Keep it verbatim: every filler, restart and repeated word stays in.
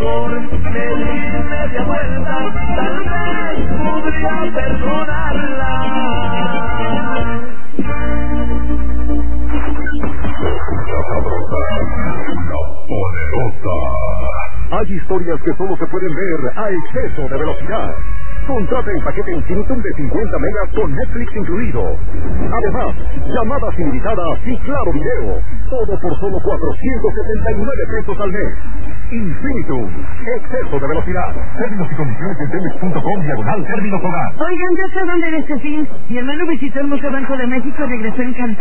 mejor me di media vuelta, tal vez podría perdonarla. La sabrosa, la poderosa. Hay historias que solo se pueden ver a exceso de velocidad. Contrata el paquete Infinitum de cincuenta megas con Netflix incluido. Además, llamadas ilimitadas y claro video. Todo por solo cuatrocientos setenta y nueve pesos al mes. Infinitum, exceso de velocidad. Términos y condiciones en telmex punto com diagonal términos hogar. Oigan, ya sé dónde era este fin. Mi hermano visitó el Museo Banco de México y regresó encantado.